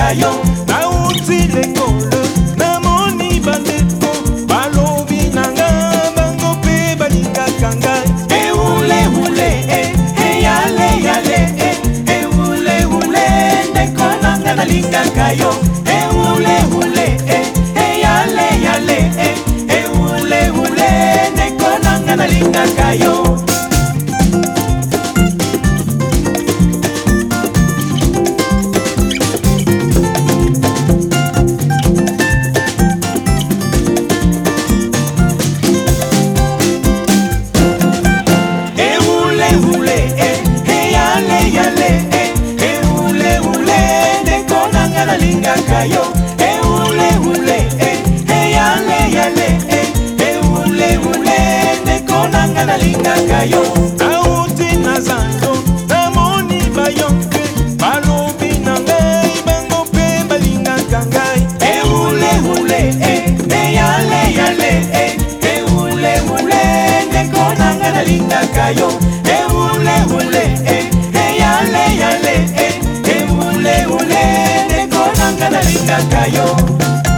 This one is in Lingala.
nalingaka yo. nauti lekolo namoni bandeko balobi nanga bango mpe balingaka ngai. Ehulehule eyaleyale ehulehule ndeko nanga nalingaka yo. Ehulehule eyaleyale ehulehule ndeko nanga nalingaka yo. Nalingaka yo. Ehulehule eyaleyale ehulehule ndeko nanga nalingaka yo. nauti na zando namoni bayonke balobi na ngai bango mpe balingaka ngai. Ehulehule eyaleyale ehulehule ndeko nanga nalingaka yo. Ehulehule eyaleyale ehulehule ndeko nanga nalingaka yo.